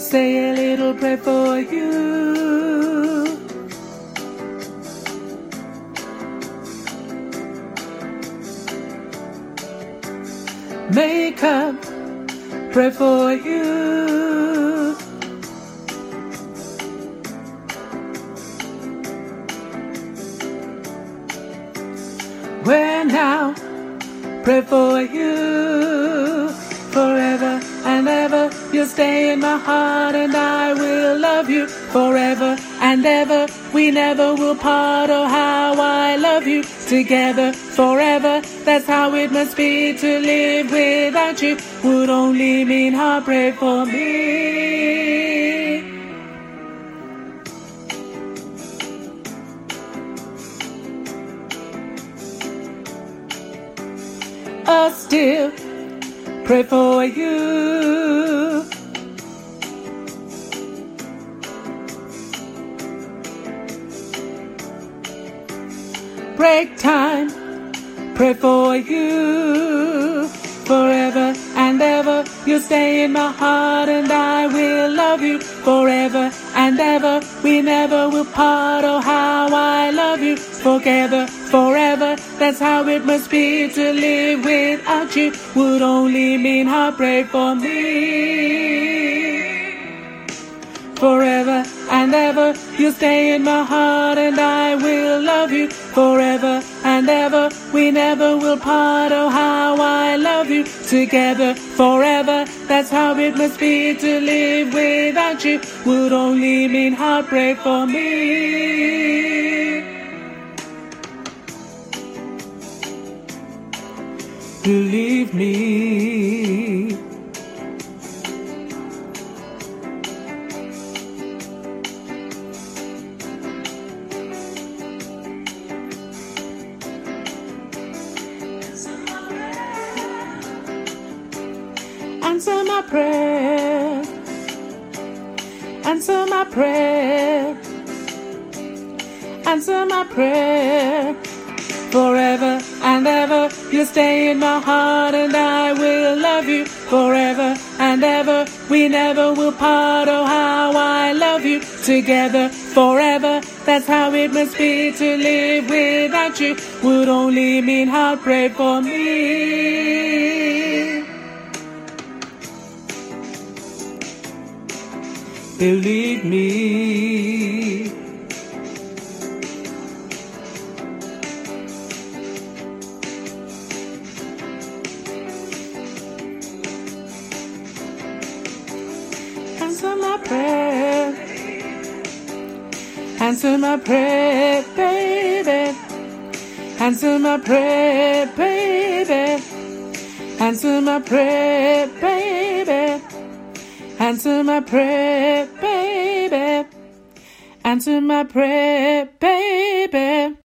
say a little prayer for you. Make up, pray for you. Where now, pray for you. Forever and ever, you'll stay in my heart, and I will love you forever and ever. We never will part. Oh, how I love you. Together forever, that's how it must be. To live without you would only mean heartbreak for me. I'll still pray for you. Break time, pray for you. Forever and ever, you'll stay in my heart, and I will love you forever and ever. We never will part. Oh, how I love you. Together forever, that's how it must be. To live without you would only mean heartbreak for me. Forever and ever, you'll stay in my heart, and I will love you forever and ever. We never will part. Oh, how I love you. Together forever, that's how it must be. To live without you would only mean heartbreak for me. Believe me. Answer my prayer. Answer my prayer. Answer my prayer. Forever and ever, you'll stay in my heart, and I will love you forever and ever. We never will part. Oh, how I love you. Together forever, that's how it must be. To live without you would only mean heartbreak for me. Believe me. Answer my prayer. Answer my prayer, baby. Answer my prayer, baby. Answer my prayer, baby. Answer my prayer, baby. Answer my prayer, baby.